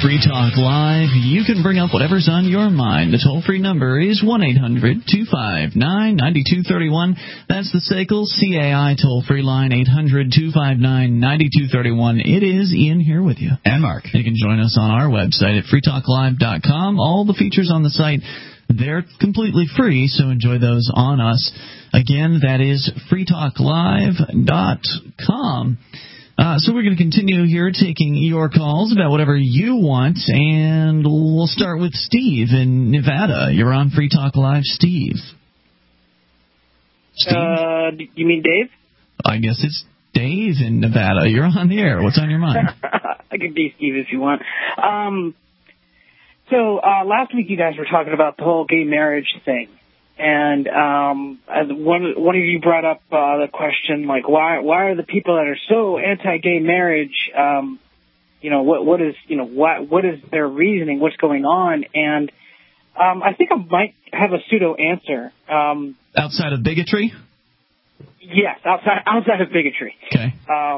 Free Talk Live. You can bring up whatever's on your mind. The toll-free number is 1-800-259-9231. That's the SACL CAI toll-free line, 800-259-9231. It is Ian here with you. And Mark. You can join us on our website at freetalklive.com. All the features on the site, they're completely free, so enjoy those on us. Again, that is freetalklive.com. So we're going to continue here taking your calls about whatever you want, and we'll start with Steve in Nevada. You're on Free Talk Live, Steve. Steve? You mean Dave? I guess it's Dave in Nevada. You're on the air. What's on your mind? I could be Steve if you want. So last week you guys were talking about the whole gay marriage thing. And as one of you brought up the question, like, why are the people that are so anti-gay marriage, what is their reasoning, what's going on? And I think I might have a pseudo answer. Outside of bigotry? Yes, outside of bigotry. Okay.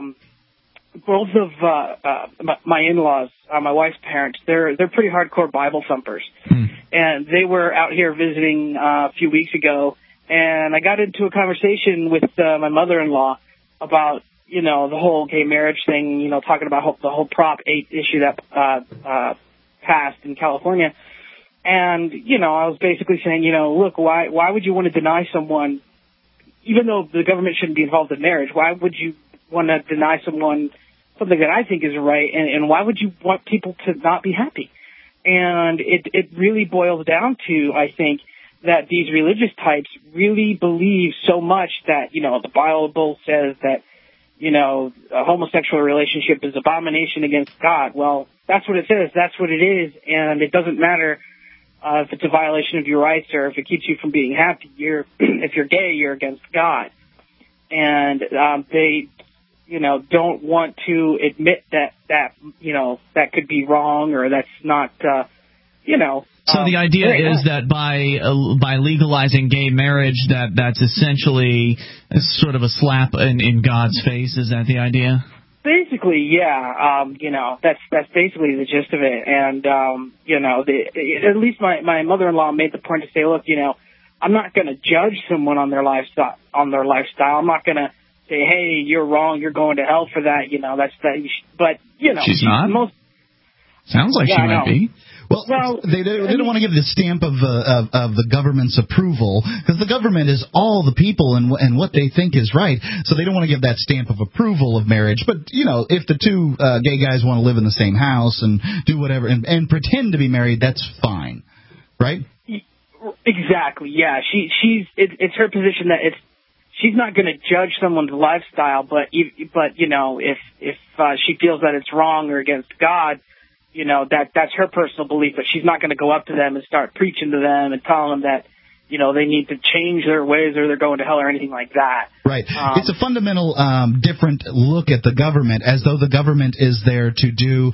Both of my in-laws, my wife's parents, they're pretty hardcore Bible thumpers. And they were out here visiting a few weeks ago, and I got into a conversation with my mother-in-law about, the whole gay marriage thing, talking about the whole Prop 8 issue that passed in California. And, I was basically saying, look, why would you want to deny someone, even though the government shouldn't be involved in marriage, why would you want to deny someone something that I think is right, and why would you want people to not be happy? And it really boils down to, I think, that these religious types really believe so much that, the Bible says that, a homosexual relationship is abomination against God. Well, that's what it says. That's what it is. And it doesn't matter if it's a violation of your rights or if it keeps you from being happy. If you're gay, you're against God. And they don't want to admit that that could be wrong or that's not, So the idea is that by legalizing gay marriage, that's essentially sort of a slap in God's face. Is that the idea? Basically, yeah. That's basically the gist of it. And, at least my mother-in-law made the point to say, look, I'm not going to judge someone on their lifestyle. I'm not going to say, hey, you're wrong, you're going to hell for that, that's that. But, she's not? Sounds like she might be. Well, they don't want to give the stamp of the government's approval, because the government is all the people and what they think is right, so they don't want to give that stamp of approval of marriage. But, if the two gay guys want to live in the same house and do whatever and pretend to be married, that's fine, right? Exactly, yeah. It's her position that she's not going to judge someone's lifestyle, but if she feels that it's wrong or against God, that's her personal belief. But she's not going to go up to them and start preaching to them and telling them that they need to change their ways or they're going to hell or anything like that. Right. It's a fundamental different look at the government, as though the government is there to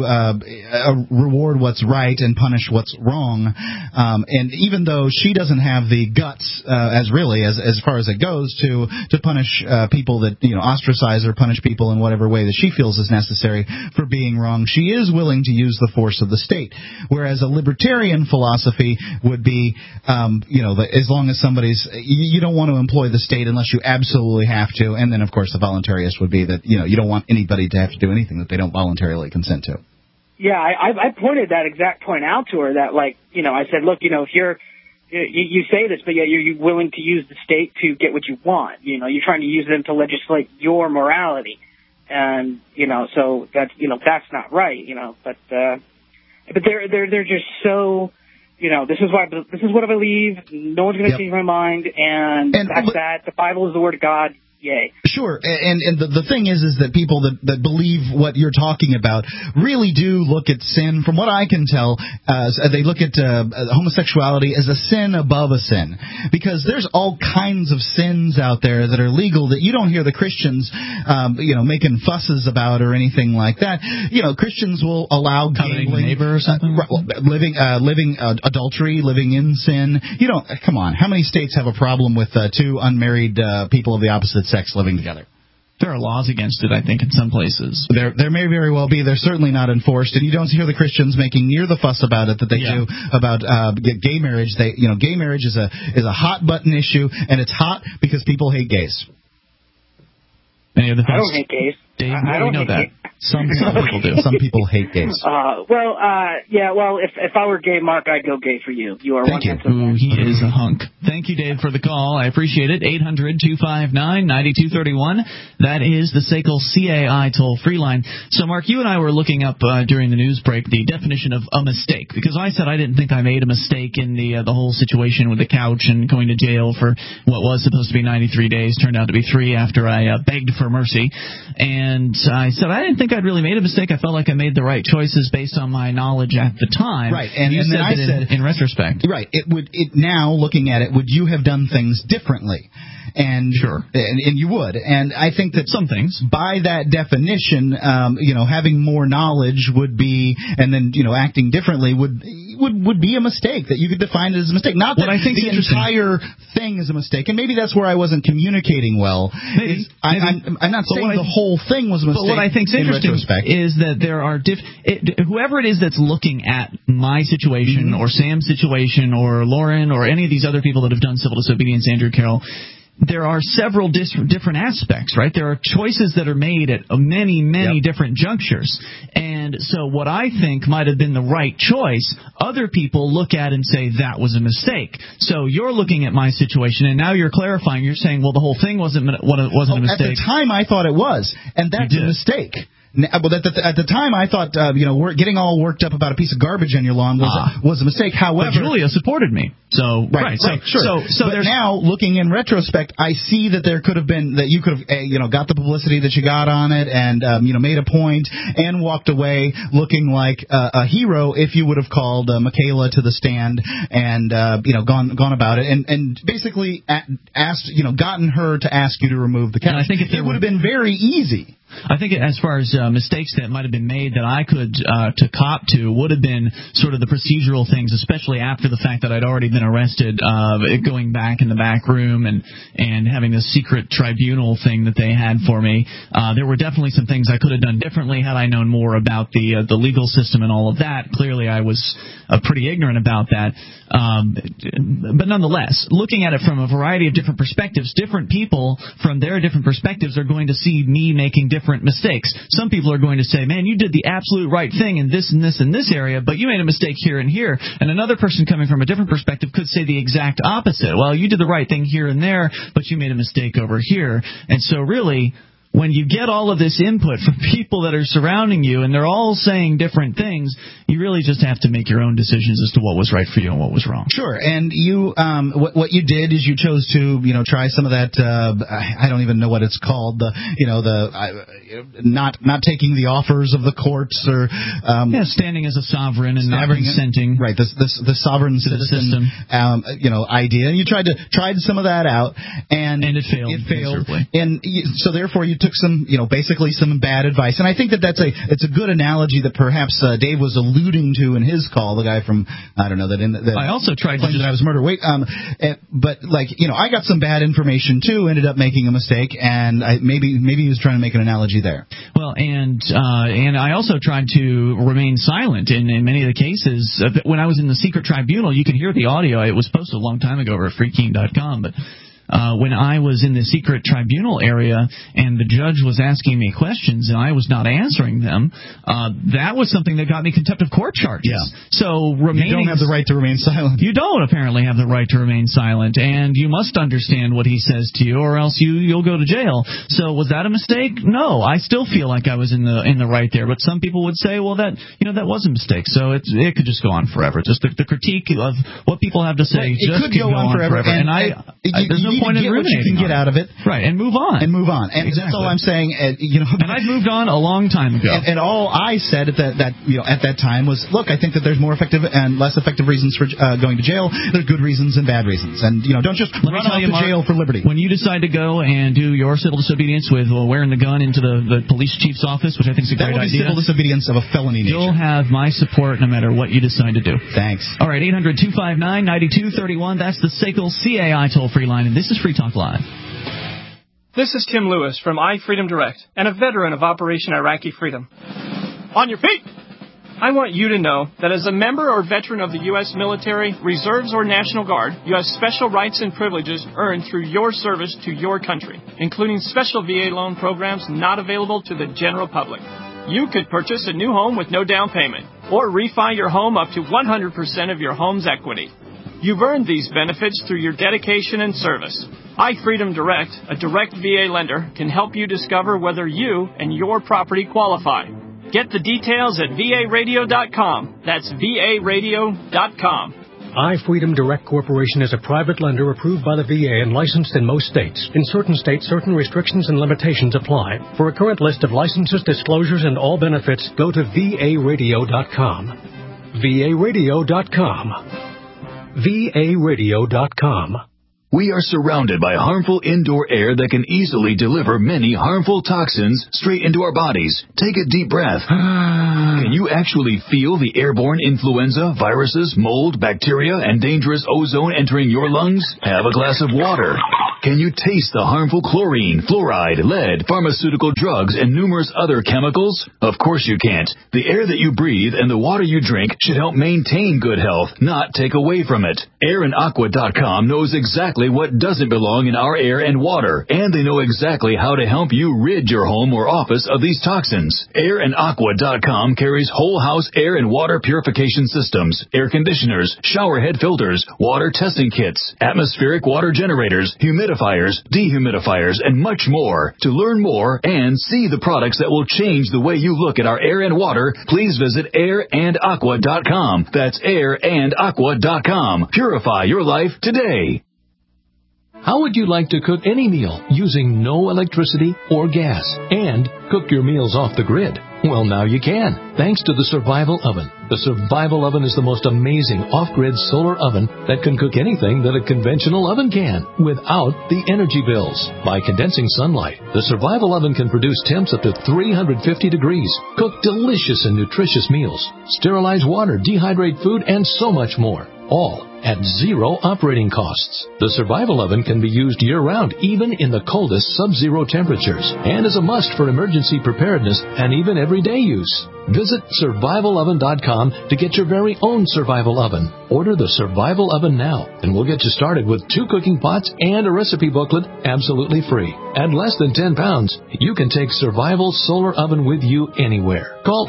reward what's right and punish what's wrong. And even though she doesn't have the guts, as far as it goes, to punish people that ostracize or punish people in whatever way that she feels is necessary for being wrong, she is willing to use the force of the state. Whereas a libertarian philosophy would be, as long as you don't want to employ the state unless you absolutely have to. And then, of course, the voluntarist would be that, you don't want anybody to have to do anything that they don't voluntarily consent to. Yeah, I pointed that exact point out to her that, I said, look, if you say this, but yet you're willing to use the state to get what you want. You're trying to use them to legislate your morality. And, so that's not right, but they're just so... this is what I believe. No one's going to change my mind, and that's that. The Bible is the Word of God. Yay. Sure, and the thing is that people that believe what you're talking about really do look at sin, from what I can tell, they look at homosexuality as a sin above a sin, because there's all kinds of sins out there that are legal that you don't hear the Christians, making fusses about or anything like that. Christians will allow gambling, neighbor or something, living adultery, living in sin. Come on, how many states have a problem with two unmarried people of the opposite sex living together? There are laws against it, I think, in some places. There may very well be. They're certainly not enforced, and you don't hear the Christians making near the fuss about it that they do about gay marriage. Gay marriage is a hot button issue, and it's hot because people hate gays. Any other thoughts? I don't hate gays. Dave, I don't know that. Gays. Some people do. Some people hate gays. Well, if I were gay, Mark, I'd go gay for you. You are Thank one. you. Ooh, he is a hunk. Thank you, Dave, for the call. I appreciate it. 800-259-9231. That is the SACL CAI toll-free line. So, Mark, you and I were looking up during the news break the definition of a mistake, because I said I didn't think I made a mistake in the whole situation with the couch and going to jail for what was supposed to be 93 days, turned out to be 3 after I begged for mercy. And I said I didn't think I'd really made a mistake. I felt like I made the right choices based on my knowledge at the time. Right, and you then I said in retrospect. Right. Now looking at it, would you have done things differently? And sure, and you would. And I think that some things, by that definition, having more knowledge would be, and then acting differently would be a mistake. That you could define it as a mistake. Not that I think the entire thing is a mistake. And maybe that's where I wasn't communicating well. Maybe. I'm not saying the whole thing was a mistake. But what I think is interesting is that there are whoever it is that's looking at my situation or Sam's situation or Lauren or any of these other people that have done civil disobedience, Andrew Carroll. There are several different aspects, right? There are choices that are made at many different junctures. And so what I think might have been the right choice, other people look at and say that was a mistake. So you're looking at my situation, and now you're clarifying. You're saying, well, the whole thing wasn't a mistake. At the time, I thought it was, and that's a mistake. Well, at the time, I thought getting all worked up about a piece of garbage on your lawn was a mistake. However, but Julia supported me, so right, sure. So but now, looking in retrospect, I see that there could have been that you could have got the publicity that you got on it, and made a point and walked away looking like a hero if you would have called Michaela to the stand and gone about it and basically asked gotten her to ask you to remove the couch. And I think it would have been very easy. I think as far as mistakes that might have been made that I could to cop to would have been sort of the procedural things, especially after the fact that I'd already been arrested, going back in the back room and having this secret tribunal thing that they had for me. There were definitely some things I could have done differently had I known more about the legal system and all of that. Clearly, I was pretty ignorant about that. But nonetheless, looking at it from a variety of different perspectives, different people from their different perspectives are going to see me making different mistakes. Some people are going to say, man, you did the absolute right thing in this and this and this area, but you made a mistake here and here. And another person coming from a different perspective could say the exact opposite. Well, you did the right thing here and there, but you made a mistake over here. And so really, when you get all of this input from people that are surrounding you and they're all saying different things, you really just have to make your own decisions as to what was right for you and what was wrong. Sure. And you, what you did is you chose to, try some of that, I don't even know what it's called, not taking the offers of the courts or, standing as a sovereign and not consenting. Right. The sovereign citizen, idea. And you tried some of that out and it failed. It failed. Miserably. And so therefore you took some, basically some bad advice. And I think it's a good analogy that perhaps Dave was alluding to in his call. The guy from I also tried to that I was murdered. But I got some bad information too. Ended up making a mistake, and maybe he was trying to make an analogy there. Well, and I also tried to remain silent in many of the cases. When I was in the secret tribunal, you could hear the audio. It was posted a long time ago over at freekeene.com, but. When I was in the secret tribunal area and the judge was asking me questions and I was not answering them, that was something that got me contempt of court charges. Yeah. So you don't have the right to remain silent. You don't apparently have the right to remain silent, and you must understand what he says to you, or else you'll go to jail. So was that a mistake? No, I still feel like I was in the right there. But some people would say, well, that was a mistake. So it could just go on forever. Just the critique of what people have to say could go on forever. And there's no point in get what you can get out of it, right? And move on. And exactly. That's all I'm saying. And I've moved on a long time ago. And all I said at that time was, look, I think that there's more effective and less effective reasons for going to jail. There's good reasons and bad reasons, and don't just run off to jail for liberty. When you decide to go and do your civil disobedience with wearing the gun into the police chief's office, which I think is a great idea, that will be civil disobedience of a felony nature. You'll have my support no matter what you decide to do. Thanks. All right, 800-259-9231. That's the SACL CAI toll-free line, and this is Free Talk Live. This is Tim Lewis from iFreedom Direct and a veteran of Operation Iraqi Freedom. On your feet! I want you to know that as a member or veteran of the U.S. military, reserves, or National Guard, you have special rights and privileges earned through your service to your country, including special VA loan programs not available to the general public. You could purchase a new home with no down payment, or refi your home up to 100% of your home's equity. You've earned these benefits through your dedication and service. iFreedom Direct, a direct VA lender, can help you discover whether you and your property qualify. Get the details at VARadio.com. That's VARadio.com. iFreedom Direct Corporation is a private lender approved by the VA and licensed in most states. In certain states, certain restrictions and limitations apply. For a current list of licenses, disclosures, and all benefits, go to VARadio.com. VARadio.com. VARadio.com. We are surrounded by harmful indoor air that can easily deliver many harmful toxins straight into our bodies. Take a deep breath. Can you actually feel the airborne influenza, viruses, mold, bacteria, and dangerous ozone entering your lungs? Have a glass of water. Can you taste the harmful chlorine, fluoride, lead, pharmaceutical drugs, and numerous other chemicals? Of course you can't. The air that you breathe and the water you drink should help maintain good health, not take away from it. AirandAqua.com knows exactly what doesn't belong in our air and water, and they know exactly how to help you rid your home or office of these toxins. AirandAqua.com carries whole house air and water purification systems, air conditioners, shower head filters, water testing kits, atmospheric water generators, humidifiers, dehumidifiers, and much more. To learn more and see the products that will change the way you look at our air and water, please visit AirandAqua.com. That's AirandAqua.com. Purify your life today. How would you like to cook any meal using no electricity or gas and cook your meals off the grid? Well, now you can, thanks to the Survival Oven. The Survival Oven is the most amazing off-grid solar oven that can cook anything that a conventional oven can without the energy bills. By condensing sunlight, the Survival Oven can produce temps up to 350 degrees, cook delicious and nutritious meals, sterilize water, dehydrate food, and so much more. All at zero operating costs. The Survival Oven can be used year-round, even in the coldest sub-zero temperatures, and is a must for emergency preparedness and even everyday use. Visit SurvivalOven.com to get your very own Survival Oven. Order the Survival Oven now, and we'll get you started with 2 cooking pots and a recipe booklet absolutely free. At less than 10 pounds, you can take Survival Solar Oven with you anywhere. Call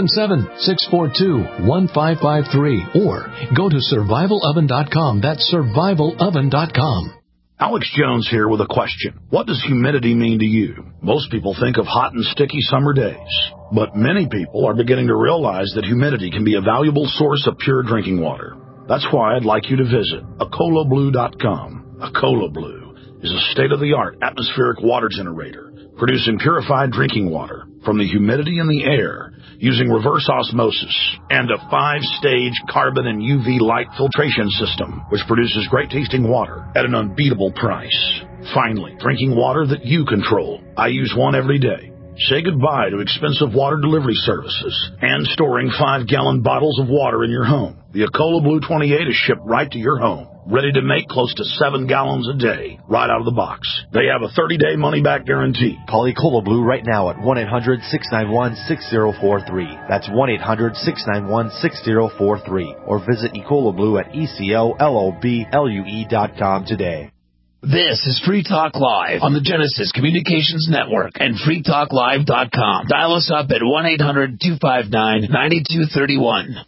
877-642-1553 or go to SurvivalOven.com. That's SurvivalOven.com. Alex Jones here with a question. What does humidity mean to you? Most people think of hot and sticky summer days, but many people are beginning to realize that humidity can be a valuable source of pure drinking water. That's why I'd like you to visit AcolaBlue.com. Acola Blue is a state-of-the-art atmospheric water generator producing purified drinking water from the humidity in the air using reverse osmosis and a 5-stage carbon and UV light filtration system, which produces great-tasting water at an unbeatable price. Finally, drinking water that you control. I use one every day. Say goodbye to expensive water delivery services and storing 5-gallon bottles of water in your home. The Acola Blue 28 is shipped right to your home, ready to make close to 7 gallons a day, right out of the box. They have a 30-day money-back guarantee. Call Acola Blue right now at 1-800-691-6043. That's 1-800-691-6043. Or visit Acola Blue at ECOLOBLUE.com today. This is Free Talk Live on the Genesis Communications Network and freetalklive.com. Dial us up at 1-800-259-9231.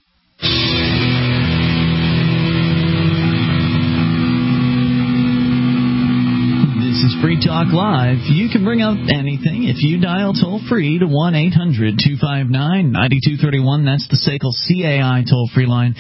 This is Free Talk Live. You can bring up anything if you dial toll-free to 1-800-259-9231. That's the SACL CAI toll-free line.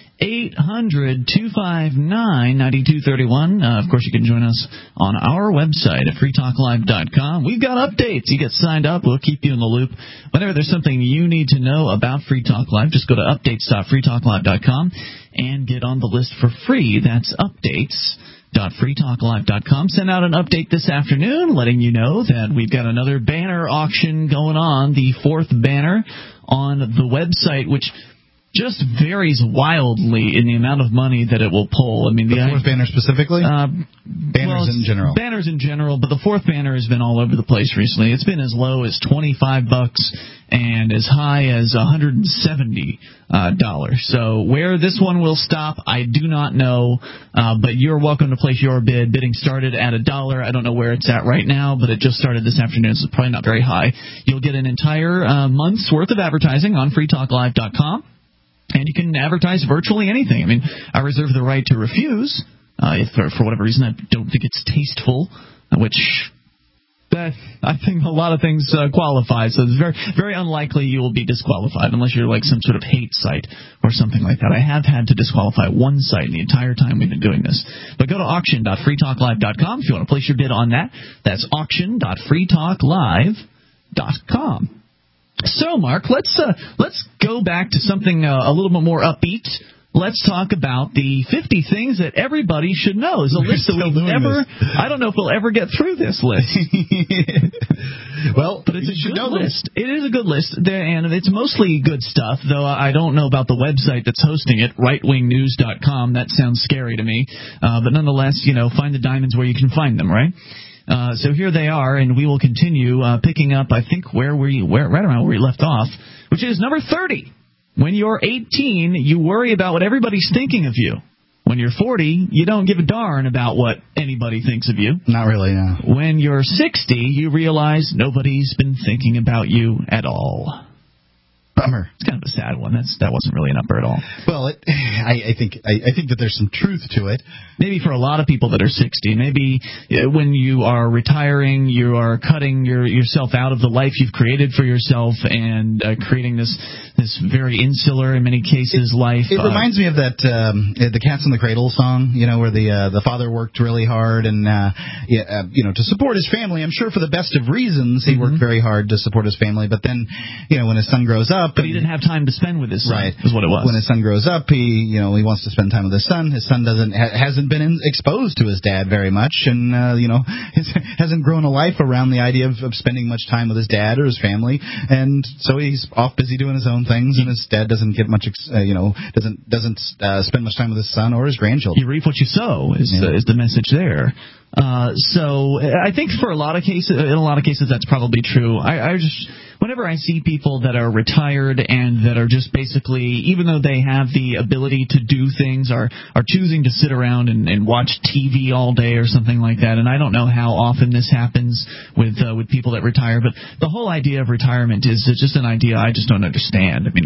800-259-9231. Of course, you can join us on our website at freetalklive.com. We've got updates. You get signed up. We'll keep you in the loop. Whenever there's something you need to know about Free Talk Live, just go to updates.freetalklive.com and get on the list for free. That's updates.freetalklive.com. Send out an update this afternoon letting you know that we've got another banner auction going on, the 4th banner on the website, which just varies wildly in the amount of money that it will pull. I mean, the 4th banner specifically? Banners in general. Banners in general, but the fourth banner has been all over the place recently. It's been as low as $25 and as high as $170. So where this one will stop, I do not know, but you're welcome to place your bid. Bidding started at $1. I don't know where it's at right now, but it just started this afternoon, so it's probably not very high. You'll get an entire month's worth of advertising on freetalklive.com, and you can advertise virtually anything. I mean, I reserve the right to refuse if for whatever reason I don't think it's tasteful, which I think a lot of things qualify, so it's very, very unlikely you will be disqualified unless you're like some sort of hate site or something like that. I have had to disqualify one site the entire time we've been doing this. But go to auction.freetalklive.com if you want to place your bid on that. That's auction.freetalklive.com. So, Mark, let's go back to something a little bit more upbeat. Let's talk about the 50 things that everybody should know. It's a list that we'll never. I don't know if we'll ever get through this list. Well, but it's a good list. It is a good list, and it's mostly good stuff. Though I don't know about the website that's hosting it, rightwingnews.com. That sounds scary to me. But nonetheless, find the diamonds where you can find them, right? So here they are, and we will continue picking up. I think right around where we left off, which is number 30. When you're 18, you worry about what everybody's thinking of you. When you're 40, you don't give a darn about what anybody thinks of you. Not really, no. When you're 60, you realize nobody's been thinking about you at all. Bummer. It's kind of a sad one. That wasn't really an upper at all. Well, I think that there's some truth to it. Maybe for a lot of people that are 60, maybe when you are retiring, you are cutting yourself out of the life you've created for yourself and creating this very insular, in many cases, life. It reminds me of that the Cats in the Cradle song, where the father worked really hard and to support his family. I'm sure for the best of reasons he worked very hard to support his family, but then when his son grows up. But he didn't have time to spend with his son, right, is what it was. When his son grows up, he wants to spend time with his son. His son hasn't been exposed to his dad very much, and hasn't grown a life around the idea of spending much time with his dad or his family, and so he's off busy doing his own things, and his dad doesn't get much, doesn't spend much time with his son or his grandchildren. You reap what you sow is the message there. So I think in a lot of cases that's probably true. I just, whenever I see people that are retired and that are just basically, even though they have the ability to do things, are choosing to sit around and watch TV all day or something like that. And I don't know how often this happens with people that retire, but the whole idea of retirement is just an idea I just don't understand. I mean,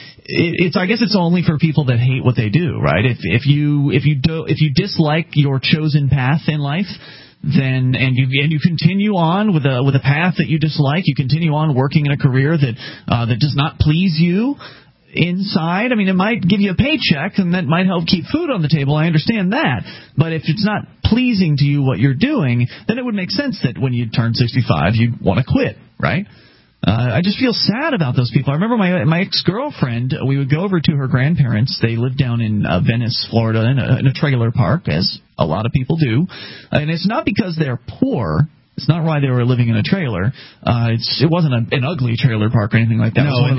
I guess it's only for people that hate what they do, right? If you dislike your chosen path in life, then and you continue on with a path that you dislike, you continue on working in a career that does not please you inside. I mean, it might give you a paycheck and that might help keep food on the table. I understand that, but if it's not pleasing to you what you're doing, then it would make sense that when you turn 65, you'd want to quit, right? I just feel sad about those people. I remember my ex-girlfriend, we would go over to her grandparents. They lived down in Venice, Florida, in a trailer park, as a lot of people do. And it's not because they're poor. It's not why they were living in a trailer. It wasn't an ugly trailer park or anything like that. No,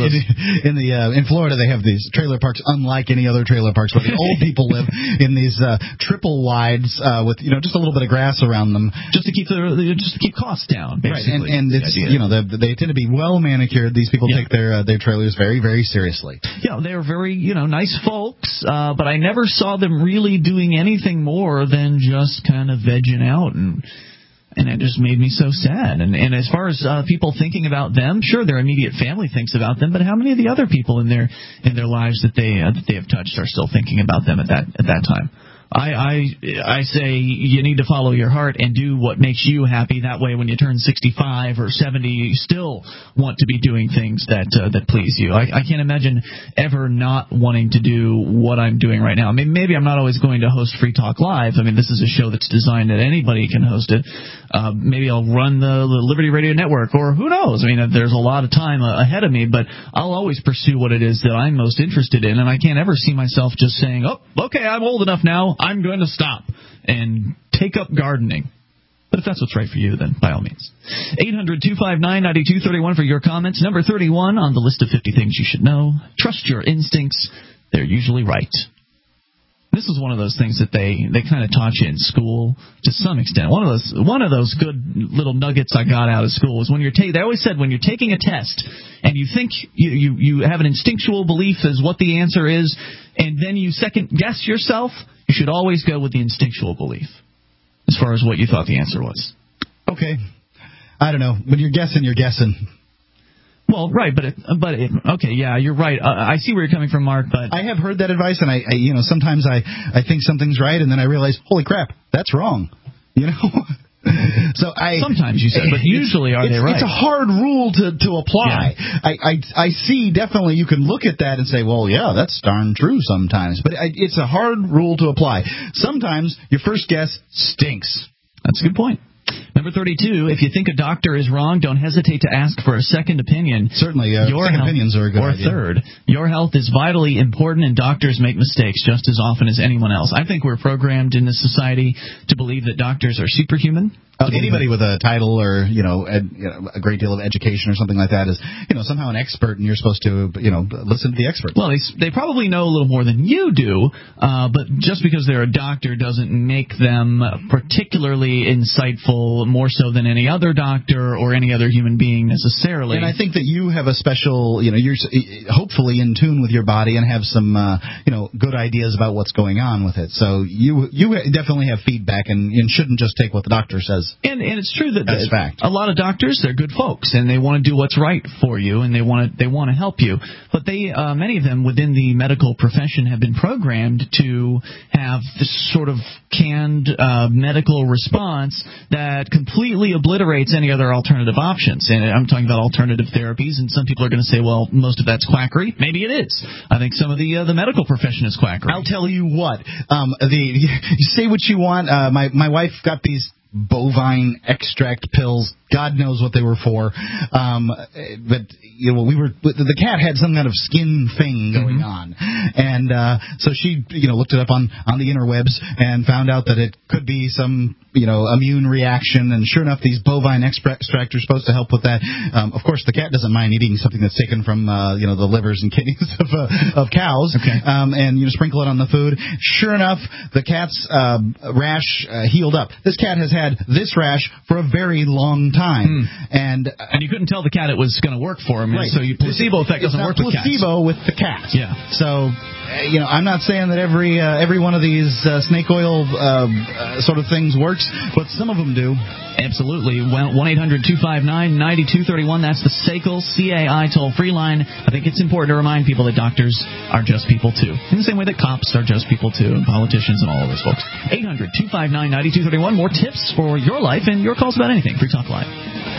in Florida they have these trailer parks unlike any other trailer parks where the old people live in these triple wides with just a little bit of grass around them, just to keep costs down. Basically. Right, and it's they tend to be well manicured. These people take their trailers very, very seriously. Yeah, they're very nice folks, but I never saw them really doing anything more than just kind of vegging out and it just made me so sad. And as far as people thinking about them, sure, their immediate family thinks about them, but how many of the other people in their lives that they have touched are still thinking about them at that time? I say you need to follow your heart and do what makes you happy. That way, when you turn 65 or 70, you still want to be doing things that please you. I can't imagine ever not wanting to do what I'm doing right now. I mean, maybe I'm not always going to host Free Talk Live. I mean, this is a show that's designed that anybody can host it. Maybe I'll run the Liberty Radio Network, or who knows? I mean, there's a lot of time ahead of me, but I'll always pursue what it is that I'm most interested in, and I can't ever see myself just saying, oh, okay, I'm old enough now, I'm going to stop and take up gardening. But if that's what's right for you, then by all means. 800-259-9231 for your comments. Number 31 on the list of 50 things you should know. Trust your instincts. They're usually right. This is one of those things that they kind of taught you in school to some extent. One of those good little nuggets I got out of school was when they always said when you're taking a test and you think you have an instinctual belief as what the answer is, and then you second guess yourself, you should always go with the instinctual belief as far as what you thought the answer was. Okay. I don't know. When you're guessing, you're guessing. Well, right, okay, yeah, you're right. I see where you're coming from, Mark, but I have heard that advice, and I sometimes I think something's right, and then I realize, holy crap, that's wrong. Sometimes you said, but usually they right? It's a hard rule to apply. Yeah. I see definitely you can look at that and say, well, yeah, that's darn true sometimes, but it's a hard rule to apply. Sometimes your first guess stinks. That's a good point. Number 32, if you think a doctor is wrong, don't hesitate to ask for a second opinion. Certainly, second opinions are a good idea. Or third, your health is vitally important, and doctors make mistakes just as often as anyone else. I think we're programmed in this society to believe that doctors are superhuman. Anybody with a title or a great deal of education or something like that is somehow an expert, and you're supposed to listen to the expert. Well, they probably know a little more than you do, but just because they're a doctor doesn't make them particularly insightful, more so than any other doctor or any other human being necessarily. And I think that you have a special, you're hopefully in tune with your body and have some good ideas about what's going on with it. So you definitely have feedback and shouldn't just take what the doctor says. And it's true that that's fact. A lot of doctors, they're good folks, and they want to do what's right for you, and they want to help you. But many of them within the medical profession have been programmed to have this sort of canned medical response that completely obliterates any other alternative options. And I'm talking about alternative therapies, and some people are going to say, well, most of that's quackery. Maybe it is. I think some of the medical profession is quackery. I'll tell you what. You say what you want. My wife got these bovine extract pills. God knows what they were for. But the cat had some kind of skin thing going on, and so she looked it up on the interwebs and found out that it could be some immune reaction. And sure enough, these bovine extracts are supposed to help with that. Of course, the cat doesn't mind eating something that's taken from the livers and kidneys of cows. Okay. And sprinkle it on the food. Sure enough, the cat's rash healed up. This cat has had this rash for a very long time, and you couldn't tell the cat it was going to work for him. Right. So your placebo effect doesn't work with cats. Placebo with the cat. Yeah. So I'm not saying that every one of these snake oil sort of things works, but some of them do. Absolutely. 1-800-259-9231. That's the SACL CAI toll-free line. I think it's important to remind people that doctors are just people, too. In the same way that cops are just people, too, and politicians and all of those folks. 800-259-9231. More tips for your life and your calls about anything. Free Talk Live.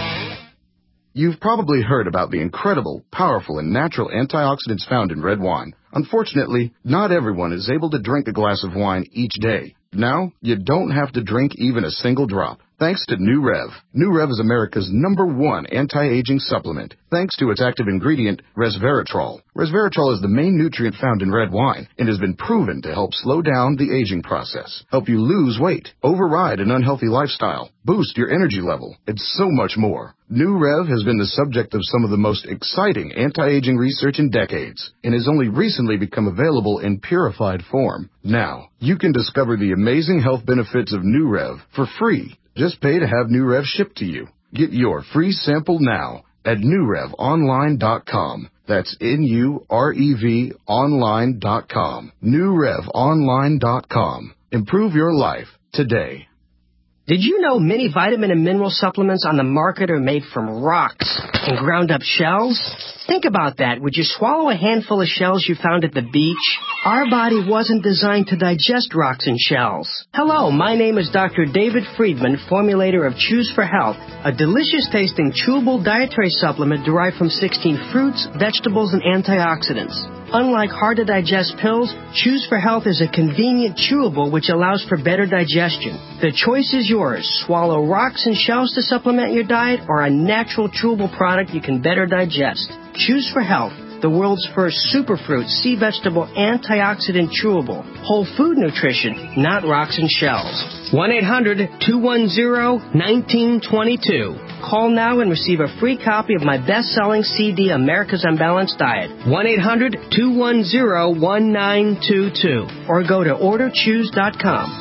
You've probably heard about the incredible, powerful, and natural antioxidants found in red wine. Unfortunately, not everyone is able to drink a glass of wine each day. Now, you don't have to drink even a single drop. Thanks to New Rev. New Rev is America's #1 anti-aging supplement, thanks to its active ingredient, resveratrol. Resveratrol is the main nutrient found in red wine and has been proven to help slow down the aging process, help you lose weight, override an unhealthy lifestyle, boost your energy level, and so much more. New Rev has been the subject of some of the most exciting anti-aging research in decades and has only recently become available in purified form. Now, you can discover the amazing health benefits of New Rev for free. Just pay to have New Rev shipped to you. Get your free sample now at NewRevOnline.com. That's NUREV online.com. NewRevOnline.com. Improve your life today. Did you know many vitamin and mineral supplements on the market are made from rocks and ground up shells? Think about that. Would you swallow a handful of shells you found at the beach? Our body wasn't designed to digest rocks and shells. Hello, my name is Dr. David Friedman, formulator of Choose for Health, a delicious-tasting chewable dietary supplement derived from 16 fruits, vegetables, and antioxidants. Unlike hard-to-digest pills, Choose for Health is a convenient chewable which allows for better digestion. The choice is yours. Swallow rocks and shells to supplement your diet or a natural chewable product you can better digest. Choose for Health, the world's first superfruit sea vegetable antioxidant chewable. Whole food nutrition, not rocks and shells. 1-800-210-1922. Call now and receive a free copy of my best-selling CD, America's Unbalanced Diet. 1-800-210-1922. Or go to orderchoose.com.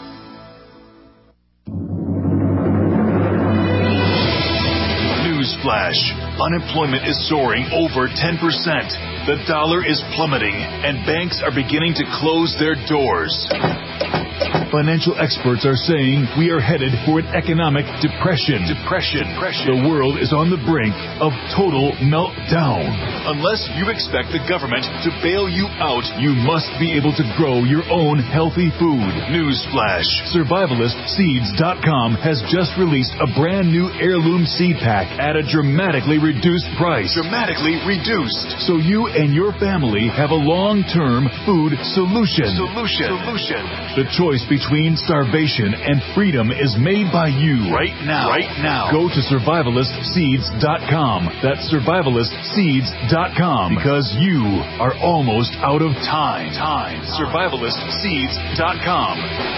Newsflash. Unemployment is soaring over 10%. The dollar is plummeting, and banks are beginning to close their doors. Financial experts are saying we are headed for an economic depression. The world is on the brink of total meltdown. Unless you expect the government to bail you out, you must be able to grow your own healthy food. Newsflash. SurvivalistSeeds.com has just released a brand new heirloom seed pack at a dramatically reduced price. So you and your family have a long-term food solution. The choice between starvation and freedom is made by you right now. Go to SurvivalistSeeds.com. That's SurvivalistSeeds.com, because you are almost out of time. SurvivalistSeeds.com.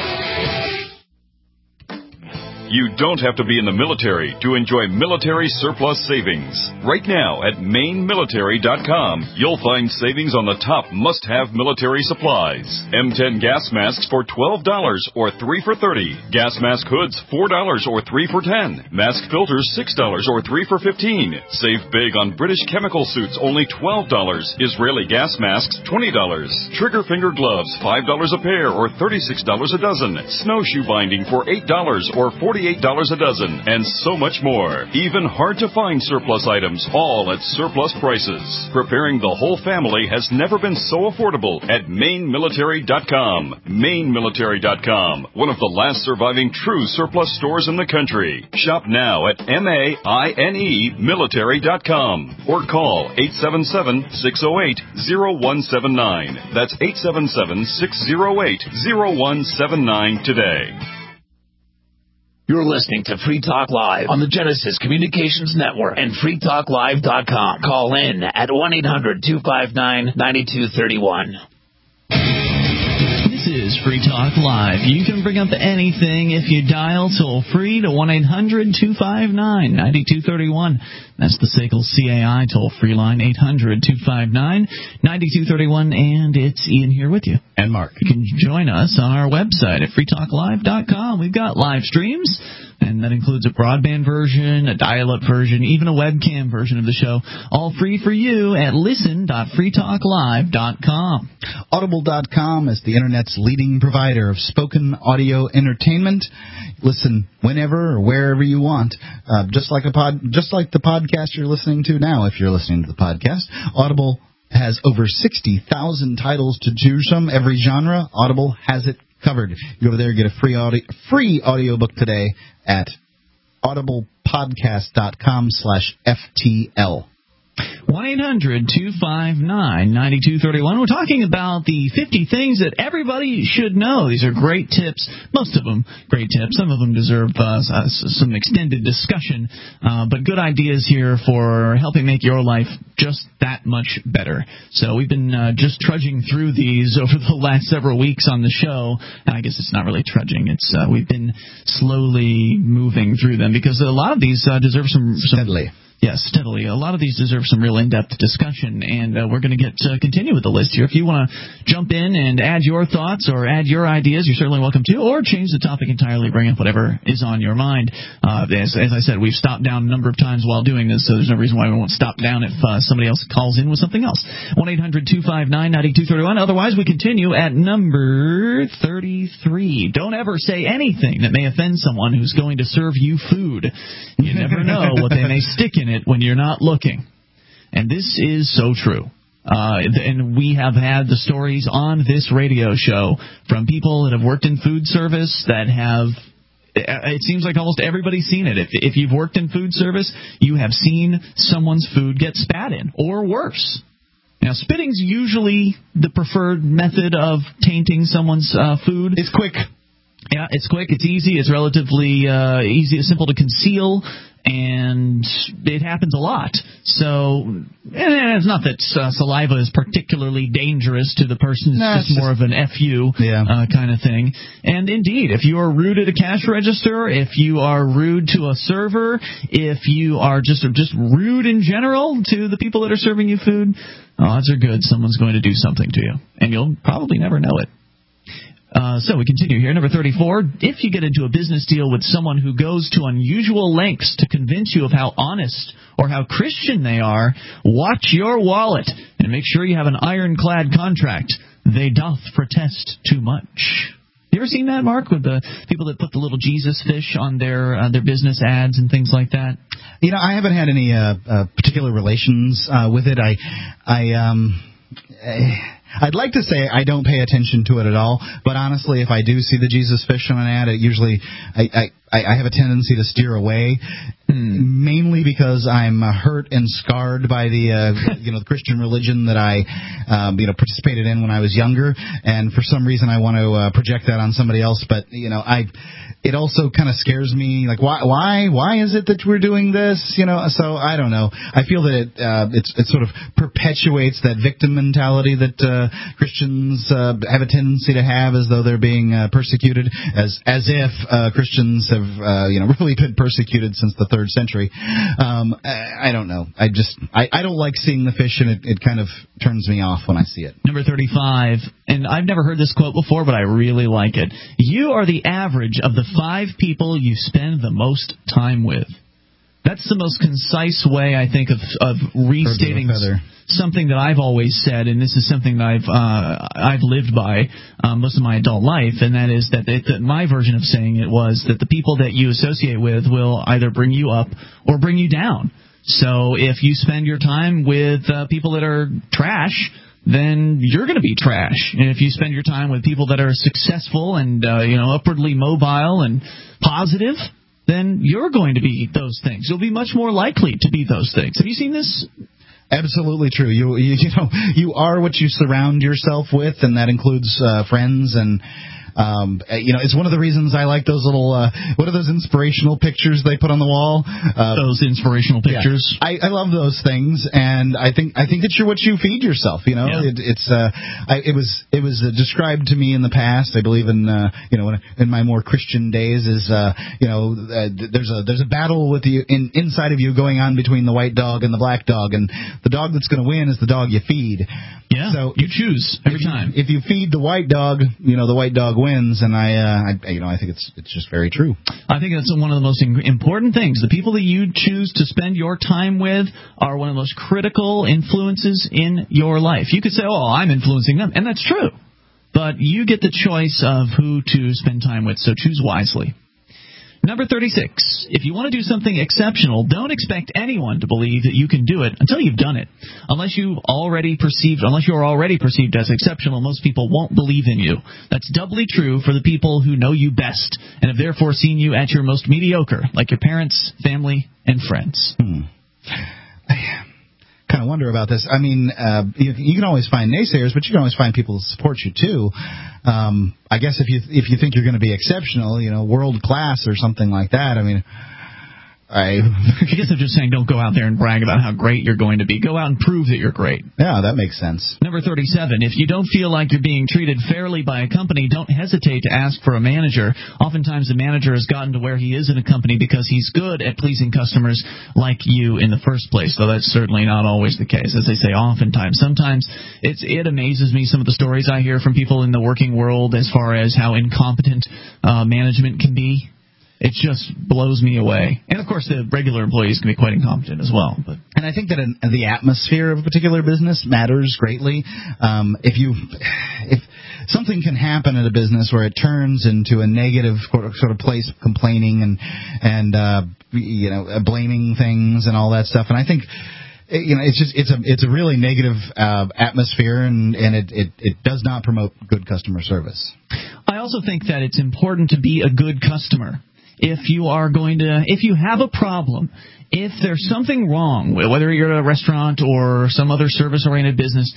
You don't have to be in the military to enjoy military surplus savings. Right now at MainMilitary.com, you'll find savings on the top must-have military supplies. M10 gas masks for $12 or 3 for $30. Gas mask hoods $4 or 3 for $10. Mask filters $6 or 3 for $15. Save big on British chemical suits, only $12. Israeli gas masks $20. Trigger finger gloves $5 a pair or $36 a dozen. Snowshoe binding for $8 or $48 a dozen, and so much more. Even hard-to-find surplus items, all at surplus prices. Preparing the whole family has never been so affordable at MainMilitary.com. MainMilitary.com, one of the last surviving true surplus stores in the country. Shop now at MainMilitary.com or call 877-608-0179. That's 877-608-0179 today. You're listening to Free Talk Live on the Genesis Communications Network and freetalklive.com. Call in at 1-800-259-9231. This is Free Talk Live. You can bring up anything if you dial toll-free to 1-800-259-9231. That's the SACL CAI toll-free line, 800-259-9231. And it's Ian here with you. And Mark. You can join us on our website at freetalklive.com. We've got live streams, and that includes a broadband version, a dial-up version, even a webcam version of the show, all free for you at listen.freetalklive.com. Audible.com is the Internet's leading provider of spoken audio entertainment. Listen whenever or wherever you want, just like the podcast you're listening to now. If you're listening to the podcast, Audible has over 60,000 titles to choose from, every genre. Audible has it covered. You go over there, get a free audiobook today at audiblepodcast.com/FTL. 1-800-259-9231. We're talking about the 50 things that everybody should know. These are great tips. Most of them great tips. Some of them deserve some extended discussion, but good ideas here for helping make your life just that much better. So we've been just trudging through these over the last several weeks on the show. And I guess it's not really trudging. It's we've been slowly moving through them because a lot of these deserve some steadily. Yes, steadily. A lot of these deserve some real in-depth discussion, and we're going to continue with the list here. If you want to jump in and add your thoughts or add your ideas, you're certainly welcome to, or change the topic entirely, bring up whatever is on your mind. As I said, we've stopped down a number of times while doing this, so there's no reason why we won't stop down if somebody else calls in with something else. 1-800-259-9231. Otherwise, we continue at number 33. Don't ever say anything that may offend someone who's going to serve you food. You never know what they may stick in it when you're not looking. And this is so true. And we have had the stories on this radio show from people that have worked in food service that have, it seems like almost everybody's seen it. If you've worked in food service, you have seen someone's food get spat in, or worse. Now, spitting's usually the preferred method of tainting someone's food. It's quick. Yeah, it's quick, it's easy, it's relatively simple to conceal, And it happens a lot. So, and it's not that saliva is particularly dangerous to the person. It's just more of an FU kind of thing. And indeed, if you are rude at a cash register, if you are rude to a server, if you are just rude in general to the people that are serving you food, odds are good someone's going to do something to you. And you'll probably never know it. So we continue here. Number 34, if you get into a business deal with someone who goes to unusual lengths to convince you of how honest or how Christian they are, watch your wallet and make sure you have an ironclad contract. They doth protest too much. You ever seen that, Mark, with the people that put the little Jesus fish on their business ads and things like that? You know, I haven't had any particular relations with it. I'd like to say I don't pay attention to it at all, but honestly, if I do see the Jesus fish on an ad, it usually I have a tendency to steer away, mainly because I'm hurt and scarred by the Christian religion that I participated in when I was younger, and for some reason I want to project that on somebody else. But it also kind of scares me. Like, why is it that we're doing this? So I don't know. I feel that it sort of perpetuates that victim mentality that Christians have a tendency to have, as though they're being persecuted, as if Christians have really been persecuted since the 3rd century. I don't know. I don't like seeing the fish, and it kind of turns me off when I see it. Number 35, and I've never heard this quote before, but I really like it. You are the average of the 5 people you spend the most time with. That's the most concise way, I think, of restating something that I've always said, and this is something that I've lived by most of my adult life, and that is that my version of saying it was that the people that you associate with will either bring you up or bring you down. So if you spend your time with people that are trash, then you're going to be trash. And if you spend your time with people that are successful and upwardly mobile and positive, then you're going to be those things. You'll be much more likely to be those things. Have you seen this? Absolutely true. You are what you surround yourself with, and that includes friends and. It's one of the reasons I like those little, what are those inspirational pictures they put on the wall? Those inspirational pictures. Yeah. I love those things, and I think that you're what you feed yourself. Yeah. It was described to me in the past. I believe in my more Christian days there's a battle with you inside of you going on between the white dog and the black dog, and the dog that's going to win is the dog you feed. Yeah. So you choose every time. If you feed the white dog, the white dog wins, and I think it's just very true. I think that's one of the most important things. The people that you choose to spend your time with are one of the most critical influences in your life. You could say, "Oh, I'm influencing them," and that's true. But you get the choice of who to spend time with, so choose wisely. Number 36, if you want to do something exceptional, don't expect anyone to believe that you can do it until you've done it. Unless you are already perceived as exceptional, most people won't believe in you. That's doubly true for the people who know you best and have therefore seen you at your most mediocre, like your parents, family, and friends. Kind of wonder about this. I mean, you can always find naysayers, but you can always find people who support you too. I guess if you think you're going to be exceptional, world class or something like that. I mean, I guess I'm just saying, don't go out there and brag about how great you're going to be. Go out and prove that you're great. Yeah, that makes sense. Number 37, if you don't feel like you're being treated fairly by a company, don't hesitate to ask for a manager. Oftentimes the manager has gotten to where he is in a company because he's good at pleasing customers like you in the first place, though that's certainly not always the case. As they say, oftentimes. Sometimes it amazes me, some of the stories I hear from people in the working world as far as how incompetent management can be. It just blows me away. And, of course, the regular employees can be quite incompetent as well. And I think that the atmosphere of a particular business matters greatly. If something can happen at a business where it turns into a negative sort of place of complaining and blaming things and all that stuff. And I think it's a really negative atmosphere, and it does not promote good customer service. I also think that it's important to be a good customer. If you have a problem, if there's something wrong, whether you're at a restaurant or some other service-oriented business,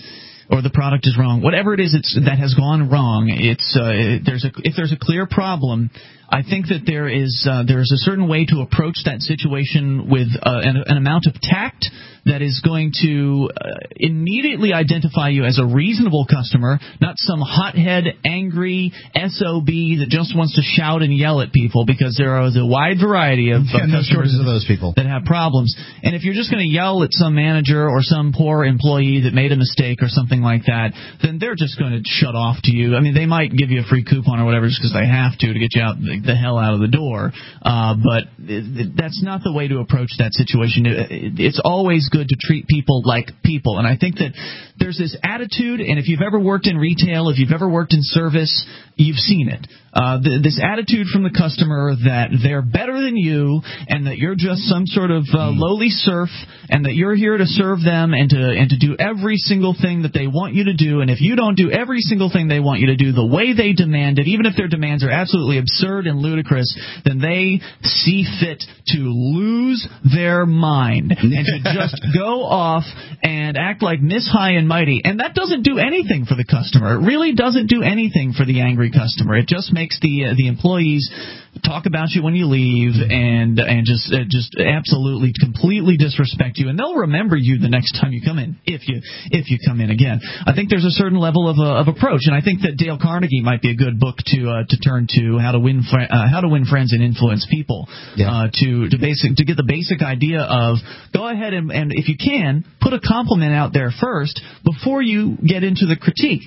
or the product is wrong, whatever it is that has gone wrong, if there's a clear problem, I think that there is a certain way to approach that situation with an amount of tact that is going to immediately identify you as a reasonable customer, not some hothead, angry SOB that just wants to shout and yell at people, because there is a wide variety of customers of those people that have problems. And if you're just going to yell at some manager or some poor employee that made a mistake or something like that, then they're just going to shut off to you. I mean, they might give you a free coupon or whatever just because they have to get you out the hell out of the door. But that's not the way to approach that situation. It's always good to treat people like people. And I think that there's this attitude, and if you've ever worked in retail, if you've ever worked in service, you've seen it. This attitude from the customer that they're better than you and that you're just some sort of lowly serf and that you're here to serve them and to do every single thing that they want you to do. And if you don't do every single thing they want you to do the way they demand it, even if their demands are absolutely absurd and ludicrous, then they see fit to lose their mind and to just go off and act like Miss High and Mighty. And that doesn't do anything for the customer. It really doesn't do anything for the angry customer. It just makes the employees talk about you when you leave and just absolutely completely disrespect you, and they'll remember you the next time you come in, if you come in again. I think there's a certain level of approach, and I think that Dale Carnegie might be a good book to turn to, How to Win Friends and Influence People. To get the basic idea of, go ahead and if you can, put a compliment out there first before you get into the critique.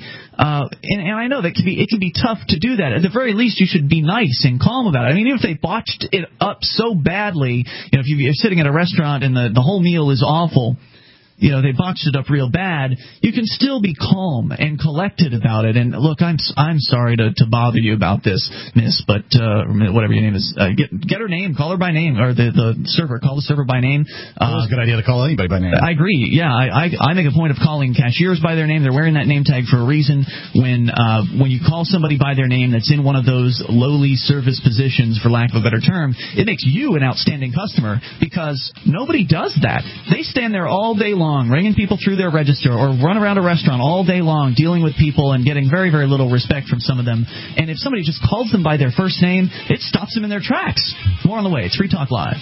And I know that it can be tough to do that. At the very least, you should be nice and calm about it. I mean, even if they botched it up so badly, if you're sitting at a restaurant and the whole meal is awful, they botched it up real bad, you can still be calm and collected about it. And look, I'm sorry to bother you about this, miss, but whatever your name is, get her name, call her by name, or the server, call the server by name. It's a good idea to call anybody by name. I agree. Yeah, I make a point of calling cashiers by their name. They're wearing that name tag for a reason. When you call somebody by their name that's in one of those lowly service positions, for lack of a better term, it makes you an outstanding customer, because nobody does that. They stand there all day long ringing people through their register, or run around a restaurant all day long dealing with people and getting very, very little respect from some of them. And if somebody just calls them by their first name, it stops them in their tracks. More on the way. It's Free Talk Live.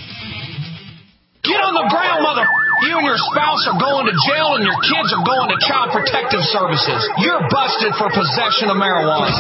Get on the ground, mother! You and your spouse are going to jail and your kids are going to Child Protective Services. You're busted for possession of marijuana.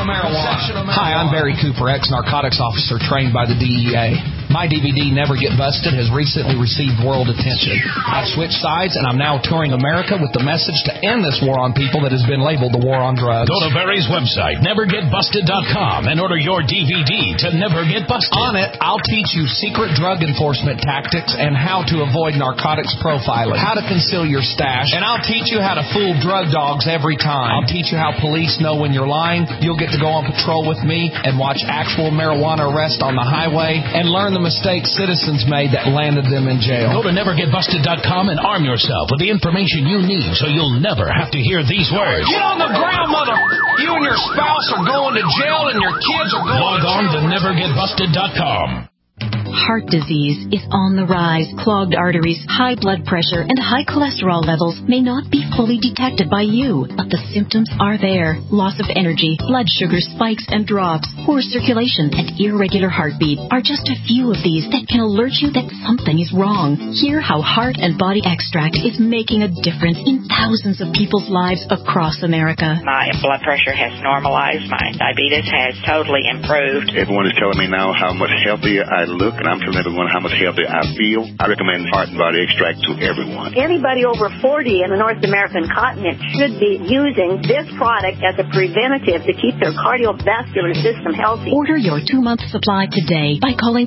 Hi, I'm Barry Cooper, ex-narcotics officer trained by the DEA. My DVD, Never Get Busted, has recently received world attention. I've switched sides and I'm now touring America with the message to end this war on people that has been labeled the war on drugs. Go to Barry's website, nevergetbusted.com, and order your DVD to Never Get Busted. On it, I'll teach you secret drug enforcement tactics and how to avoid narcotics profiling, how to conceal your stash, and I'll teach you how to fool drug dogs every time. I'll teach you how police know when you're lying. You'll get to go on patrol with me and watch actual marijuana arrests on the highway and learn the mistakes citizens made that landed them in jail. Go to nevergetbusted.com and arm yourself with the information you need so you'll never have to hear these words. Get on the ground, mother! You and your spouse are going to jail and your kids are going Log on to nevergetbusted.com. Heart disease is on the rise. Clogged arteries, high blood pressure, and high cholesterol levels may not be fully detected by you, but the symptoms are there. Loss of energy, blood sugar spikes and drops, poor circulation, and irregular heartbeat are just a few of these that can alert you that something is wrong. Hear how Heart and Body Extract is making a difference in thousands of people's lives across America. My blood pressure has normalized. My diabetes has totally improved. Everyone is telling me now how much healthier I look, and I'm telling everyone how much healthier I feel. I recommend Heart and Body Extract to everyone. Anybody over 40 in the North American continent should be using this product as a preventative to keep their cardiovascular system healthy. Order your 2-month supply today by calling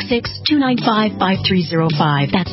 866-295-5305. That's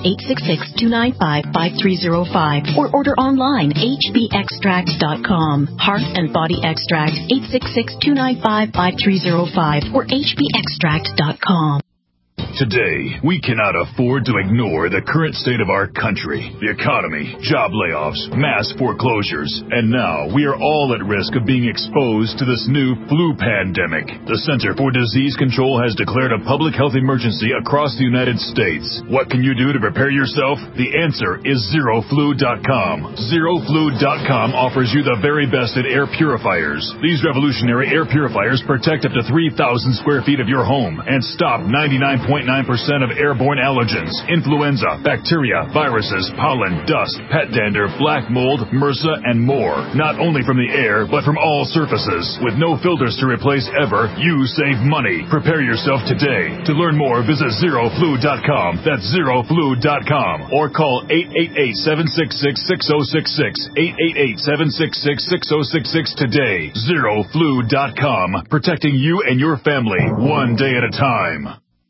866-295-5305. Or order online, hbextract.com. Heart and Body Extract, 866-295-5305 or hbextract.com. Today, we cannot afford to ignore the current state of our country, the economy, job layoffs, mass foreclosures, and now we are all at risk of being exposed to this new flu pandemic. The Center for Disease Control has declared a public health emergency across the United States. What can you do to prepare yourself? The answer is ZeroFlu.com. ZeroFlu.com offers you the very best in air purifiers. These revolutionary air purifiers protect up to 3,000 square feet of your home and stop 99.9% of airborne allergens, influenza, bacteria, viruses, pollen, dust, pet dander, black mold, MRSA, and more. Not only from the air, but from all surfaces. With no filters to replace ever, you save money. Prepare yourself today. To learn more, visit ZeroFlu.com. That's ZeroFlu.com. Or call 888-766-6066. 888-766-6066 today. ZeroFlu.com. Protecting you and your family one day at a time.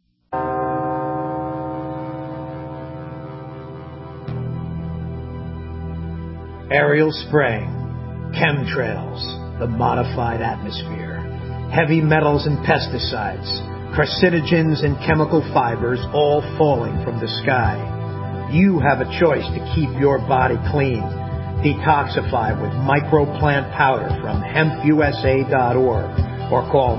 Aerial spraying, chemtrails, the modified atmosphere, heavy metals and pesticides, carcinogens and chemical fibers all falling from the sky. You have a choice to keep your body clean. Detoxify with microplant powder from hempusa.org or call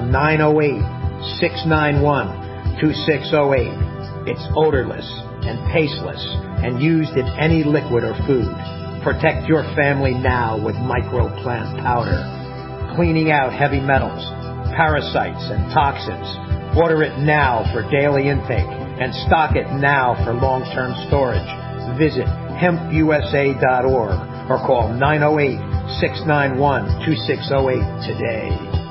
908-691-2608. It's odorless and tasteless and used in any liquid or food. Protect your family now with microplant powder. Cleaning out heavy metals, parasites, and toxins. Order it now for daily intake and stock it now for long-term storage. Visit hempusa.org or call 908-691-2608 today.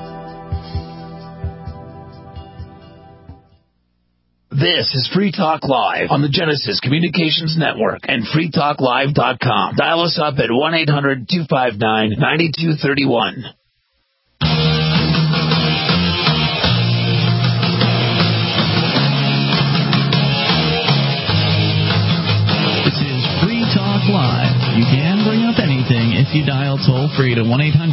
This is Free Talk Live on the Genesis Communications Network and freetalklive.com. Dial us up at 1-800-259-9231. This is Free Talk Live. You can bring up anything if you dial toll-free to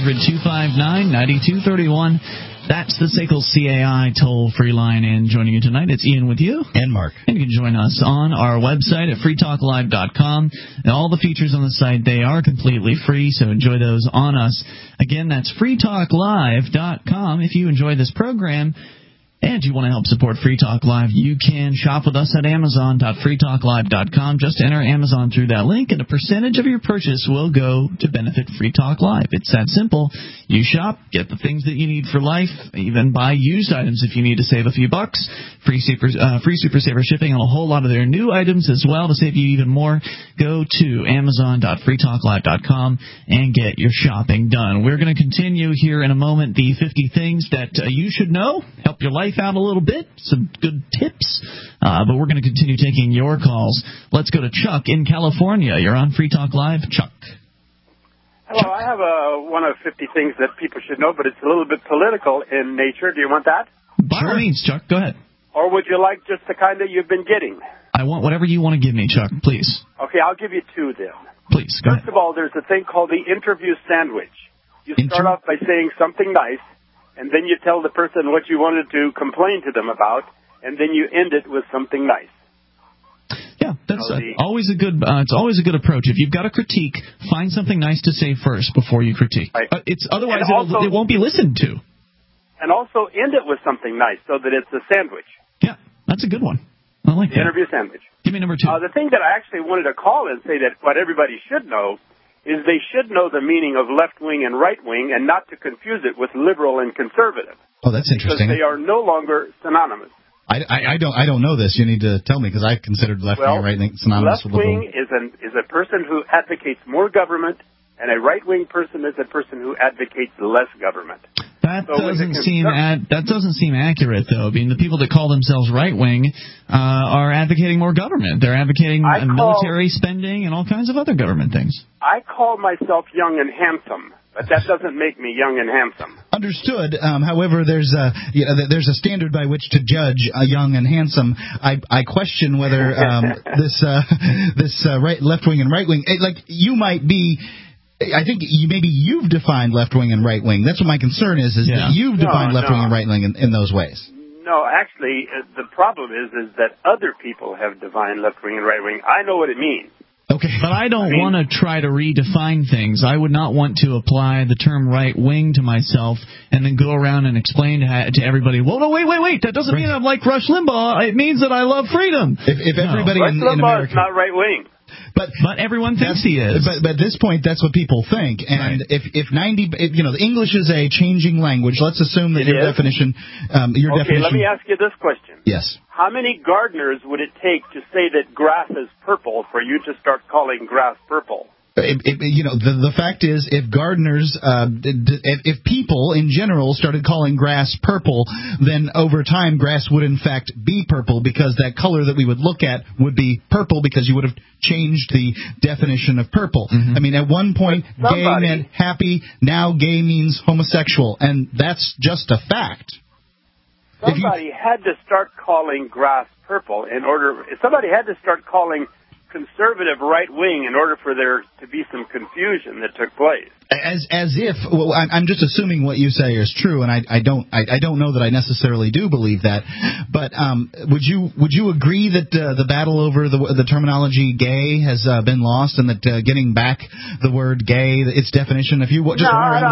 1-800-259-9231. That's the SACL CAI toll-free line. And joining you tonight, it's Ian with you. And Mark. And you can join us on our website at freetalklive.com. And all the features on the site, they are completely free, so enjoy those on us. Again, that's freetalklive.com. If you enjoy this program and you want to help support Free Talk Live, you can shop with us at amazon.freetalklive.com. Just enter Amazon through that link, and a percentage of your purchase will go to benefit Free Talk Live. It's that simple. You shop, get the things that you need for life, even buy used items if you need to save a few bucks. Free Super Saver shipping on a whole lot of their new items as well to save you even more. Go to amazon.freetalklive.com and get your shopping done. We're going to continue here in a moment the 50 things that you should know, help your life out a little bit, some good tips, but we're going to continue taking your calls. Let's go to Chuck in California. You're on Free Talk Live. Chuck. Hello, I have one of 50 things that people should know, but it's a little bit political in nature. Do you want that? By all means, Chuck, go ahead. Or would you like just the kind that you've been getting? I want whatever you want to give me, Chuck, please. Okay, I'll give you two then. Please, go ahead. First of all, there's a thing called the interview sandwich. You start off by saying something nice, and then you tell the person what you wanted to complain to them about, and then you end it with something nice. Yeah, that's always a good. It's always a good approach. If you've got a critique, find something nice to say first before you critique. Right. It's otherwise it won't be listened to. And also end it with something nice so that it's a sandwich. Yeah, that's a good one. I like the interview sandwich. Give me number two. The thing that I actually wanted to call and say that what everybody should know is they should know the meaning of left wing and right wing and not to confuse it with liberal and conservative. Oh, that's interesting. Because they are no longer synonymous. I don't know this. You need to tell me because I considered left wing and right wing synonymous with liberal. Left wing is a person who advocates more government, and a right wing person is a person who advocates less government. That doesn't seem accurate, though. I mean, the people that call themselves right wing are advocating more government. They're advocating military spending and all kinds of other government things. I call myself young and handsome, but that doesn't make me young and handsome. Understood. However, there's a standard by which to judge a young and handsome. I question whether this left wing and right wing, like you might be. I think maybe you've defined left wing and right wing. That's what my concern is that you've defined left wing and right wing in those ways. No, actually, the problem is that other people have defined left wing and right wing. I know what it means. Okay. But I don't want to try to redefine things. I would not want to apply the term right wing to myself and then go around and explain to everybody, well, no, wait. That doesn't mean I'm like Rush Limbaugh. It means that I love freedom. If everybody Rush in Limbaugh America is not right wing. But everyone thinks he is. But at this point, that's what people think. And right. if the English is a changing language, let's assume that your definition. Okay, let me ask you this question. Yes. How many gardeners would it take to say that grass is purple for you to start calling grass purple? The fact is, if gardeners, if people in general started calling grass purple, then over time grass would in fact be purple, because that color that we would look at would be purple, because you would have changed the definition of purple. Mm-hmm. I mean, at one point, gay meant happy, now gay means homosexual, and that's just a fact. Somebody had to start calling grass purple somebody had to start calling conservative right wing in order for there to be some confusion that took place. As if, well, I'm just assuming what you say is true, and I don't know that I necessarily do believe that. But would you agree that the battle over the terminology gay has been lost, and that getting back the word gay, its definition, if you just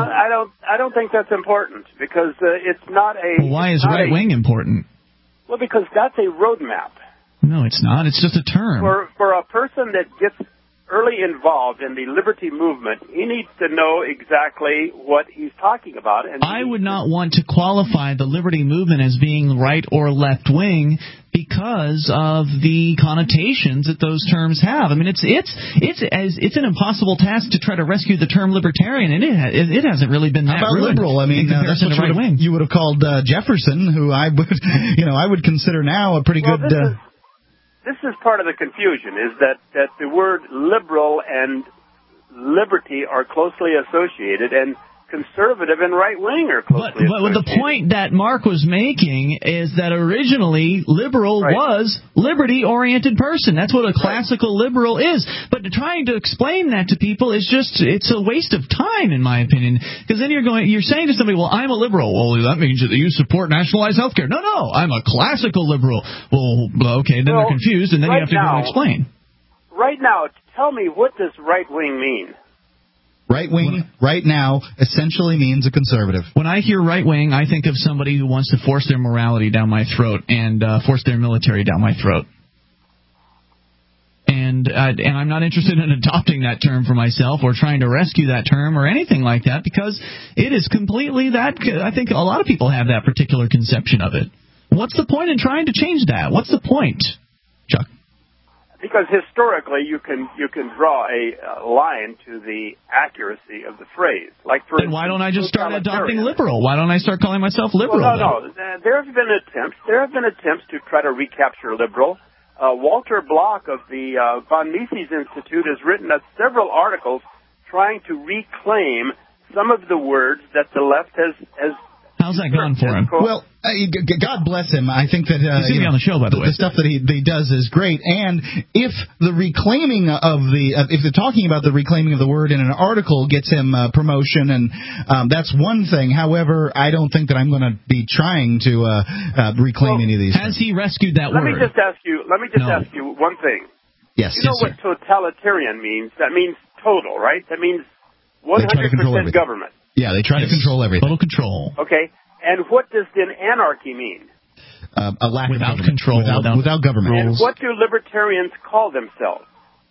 I don't think that's important, because it's not a. Well, why is right wing important? Well, because that's a roadmap. No, it's not. It's just a term. For a person that gets early involved in the liberty movement, he needs to know exactly what he's talking about. And I would not want to qualify the liberty movement as being right or left wing because of the connotations that those terms have. I mean, it's an impossible task to try to rescue the term libertarian, and it hasn't really been that. How about liberal? I mean, that's what you would have called Jefferson, who I would consider now a pretty good. This is part of the confusion, is that the word liberal and liberty are closely associated, and conservative and right-wing are closely associated. But the point that Mark was making is that originally liberal was liberty-oriented person. That's what a classical liberal is. But trying to explain that to people is it's a waste of time, in my opinion, because then you're saying to somebody, well, I'm a liberal. Well, that means that you support nationalized health care. No, I'm a classical liberal. Well, okay, then they're confused, and then you have to go and explain. Right now, tell me, what does right-wing mean? Right wing, right now, essentially means a conservative. When I hear right wing, I think of somebody who wants to force their morality down my throat and force their military down my throat. And I'm not interested in adopting that term for myself or trying to rescue that term or anything like that, because it is completely that. I think a lot of people have that particular conception of it. What's the point in trying to change that? What's the point, Chuck? Because historically, you can draw a line to the accuracy of the phrase. Like, for then why don't I just start adopting liberal? Why don't I start calling myself liberal? Well, no. There have been attempts to try to recapture liberal. Walter Block of the von Mises Institute has written several articles trying to reclaim some of the words that the left has. How's that gone for him? Well, God bless him. I think that he's going to be on the show, by the way. The stuff that he does is great. And if the reclaiming if they're talking about the reclaiming of the word in an article gets him promotion, and that's one thing. However, I don't think that I'm going to be trying to reclaim any of these. Has he rescued that word? Let me just ask you one thing. Yes. You know what totalitarian means? That means total, right? That means 100% government. Yeah, they try to control everything. Total control. Okay. And what does then anarchy mean? A lack without of control, without government. And what do libertarians call themselves?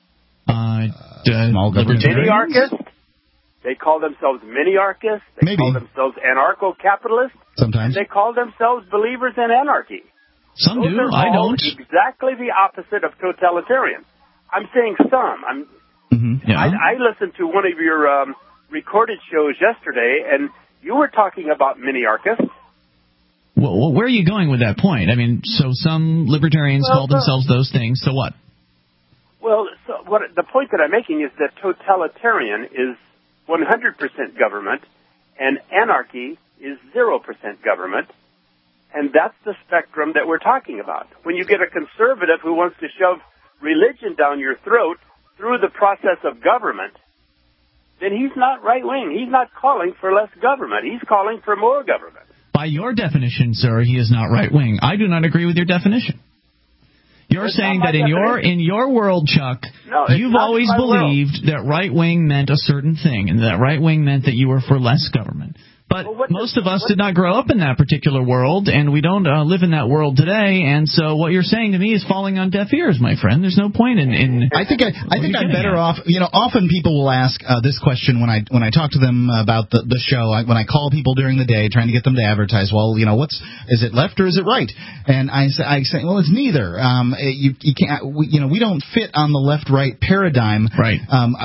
Small government. Mini-archists? They call themselves mini-archists. They call themselves anarcho-capitalists. Sometimes. They call themselves believers in anarchy. Some Those do. are I all don't. Exactly the opposite of totalitarian. I'm saying some. I listened to one of your recorded shows yesterday, and you were talking about mini-archists. Well, where are you going with that point? I mean, so some libertarians call themselves those things, so what? Well, the point that I'm making is that totalitarian is 100% government, and anarchy is 0% government, and that's the spectrum that we're talking about. When you get a conservative who wants to shove religion down your throat through the process of government, then he's not right-wing. He's not calling for less government. He's calling for more government. By your definition, sir, he is not right-wing. I do not agree with your definition. You're saying that in your world, Chuck, you've always believed that right-wing meant a certain thing, and that right-wing meant that you were for less government. But most of us did not grow up in that particular world, and we don't live in that world today. And so what you're saying to me is falling on deaf ears, my friend. There's no point in I think I'm better off. Often people will ask this question when I talk to them about the show. When I call people during the day trying to get them to advertise. Well, is it left or is it right? And I say, well, it's neither. You can't. We don't fit on the left-right paradigm. Right.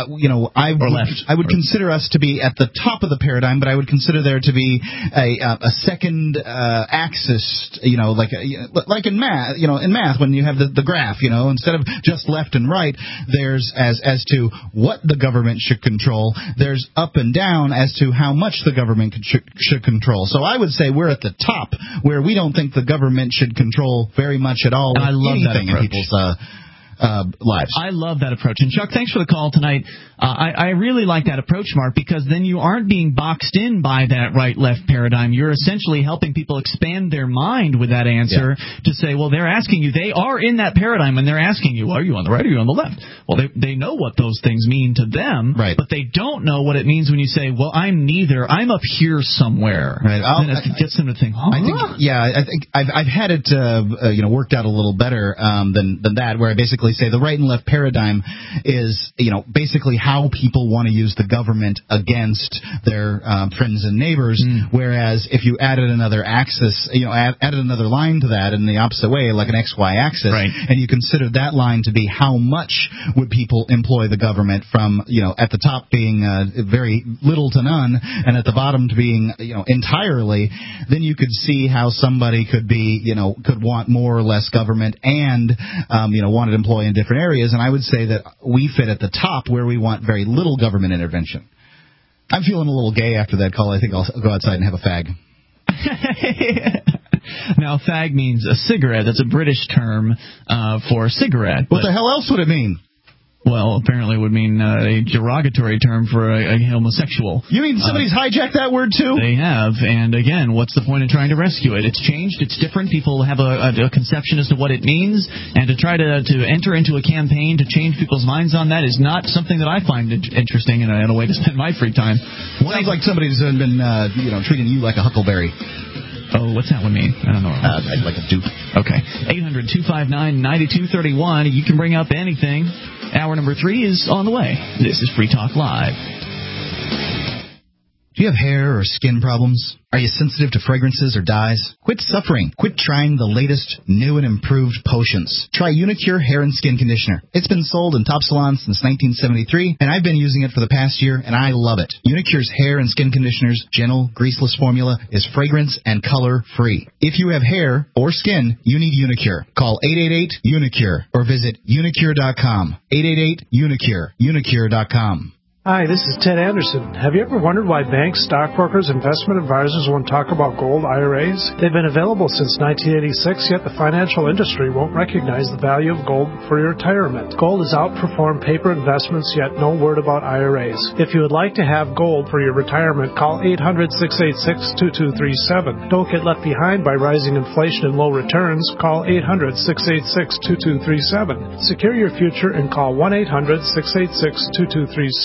Or left. I would consider us to be at the top of the paradigm, but I would consider there to be a second axis, like in math, in math when you have the graph, instead of just left and right, there's as to what the government should control, there's up and down as to how much the government should control. So I would say we're at the top, where we don't think the government should control very much at all anything in people's lives. I love that approach. And Chuck, thanks for the call tonight. I really like that approach, Mark, because then you aren't being boxed in by that right-left paradigm. You're essentially helping people expand their mind with that answer to say, well, they're asking you, they are in that paradigm, and they're asking you, are you on the right or are you on the left? Well, they know what those things mean to them, but they don't know what it means when you say, well, I'm neither. I'm up here somewhere. Right. And it gets them to think, I think I've had it worked out a little better than that, where I basically say the right and left paradigm is, basically how people want to use the government against their friends and neighbors, whereas if you added another axis, added another line to that in the opposite way, like an XY axis, and you considered that line to be how much would people employ the government from, at the top being very little to none, and at the bottom to being, entirely, then you could see how somebody could be, could want more or less government and, wanted to employ in different areas. And I would say that we fit at the top where we want very little government intervention. I'm feeling a little gay after that call. I think I'll go outside and have a fag. Now, fag means a cigarette. That's a British term for cigarette. What the hell else would it mean? Well, apparently it would mean a derogatory term for a homosexual. You mean somebody's hijacked that word, too? They have. And, again, what's the point in trying to rescue it? It's changed. It's different. People have a conception as to what it means. And to try to enter into a campaign to change people's minds on that is not something that I find interesting and a way to spend my free time. Sounds like somebody's been, treating you like a huckleberry. Oh, what's that one mean? I don't know. Like a dupe. Okay. 800-259-9231. You can bring up anything. Hour number 3 is on the way. This is Free Talk Live. Do you have hair or skin problems? Are you sensitive to fragrances or dyes? Quit suffering. Quit trying the latest, new and improved potions. Try Unicure Hair and Skin Conditioner. It's been sold in top salons since 1973, and I've been using it for the past year, and I love it. Unicure's hair and skin conditioner's gentle, greaseless formula is fragrance and color-free. If you have hair or skin, you need Unicure. Call 888-UNICURE or visit unicure.com. 888-UNICURE. Unicure.com. Hi, this is Ted Anderson. Have you ever wondered why banks, stockbrokers, investment advisors won't talk about gold IRAs? They've been available since 1986, yet the financial industry won't recognize the value of gold for your retirement. Gold has outperformed paper investments, yet no word about IRAs. If you would like to have gold for your retirement, call 800-686-2237. Don't get left behind by rising inflation and low returns. Call 800-686-2237. Secure your future and call 1-800-686-2237.